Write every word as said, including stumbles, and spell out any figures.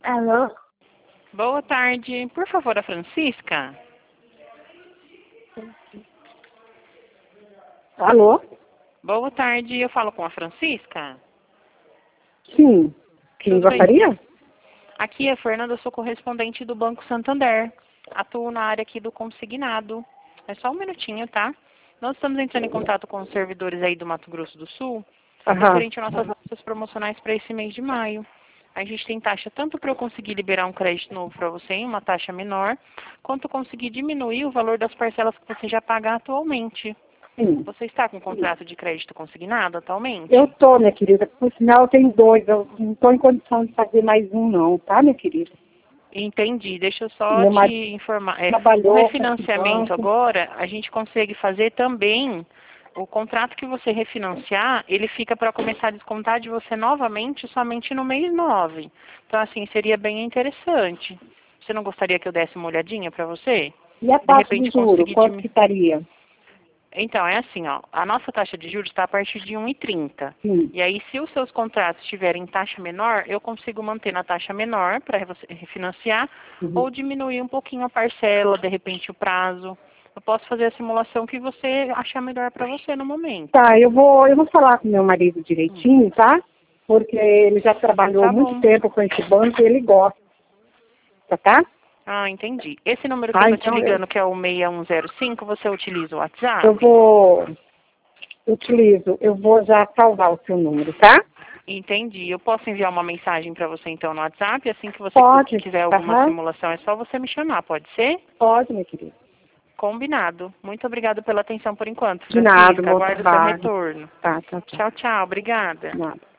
Alô? Boa tarde. Por favor, a Francisca? Alô? Boa tarde. Eu falo com a Francisca? Sim. Quem Tudo bem? gostaria? Aqui é a Fernanda, eu sou correspondente do Banco Santander. Atuo na área aqui do consignado. É só um minutinho, tá? Nós estamos entrando em contato com os servidores aí do Mato Grosso do Sul, Aham. referente às nossas taxas promocionais para esse mês de maio. A gente tem taxa tanto para eu conseguir liberar um crédito novo para você em uma taxa menor, quanto conseguir diminuir o valor das parcelas que você já paga atualmente. Sim. Você está com contrato de crédito consignado atualmente? Eu tô, minha querida. Por sinal, eu tenho dois. Eu não estou em condição de fazer mais um, não, tá, minha querida? Entendi. Deixa eu só Meu te marido informar. É, o trabalhou com esse refinanciamento banco. agora, a gente consegue fazer também. O contrato que você refinanciar, ele fica para começar a descontar de você novamente somente no mês nove. Então, assim, seria bem interessante. Você não gostaria que eu desse uma olhadinha para você? E a De taxa de repente juro, conseguir quanto diminuir. ficaria? Então, é assim, ó, a nossa taxa de juros está a partir de um e trinta. Sim. E aí, se os seus contratos tiverem taxa menor, eu consigo manter na taxa menor para você refinanciar Uhum. ou diminuir um pouquinho a parcela, de repente o prazo. Eu posso fazer a simulação que você achar melhor para você no momento. Tá, eu vou, eu vou falar com meu marido Hum, direitinho, tá? Porque ele já trabalhou tá muito bom. tempo com esse banco e ele gosta, tá? Ah, entendi. Esse número que eu Ah, tô te então eu, ligando, que é o seis um zero cinco, você utiliza o eu WhatsApp? vou, utilizo, eu vou já salvar o seu número, tá? Entendi. Eu posso enviar uma mensagem para você então no WhatsApp, assim que você Pode, quiser alguma aham, simulação, é só você me chamar, pode ser? pode, minha querida. Combinado. Muito obrigada pela atenção por enquanto, De nada, Francisca. bom Aguardo o seu trabalho. retorno. Tá, tchau, tchau. Tchau, tchau. Obrigada. Nada.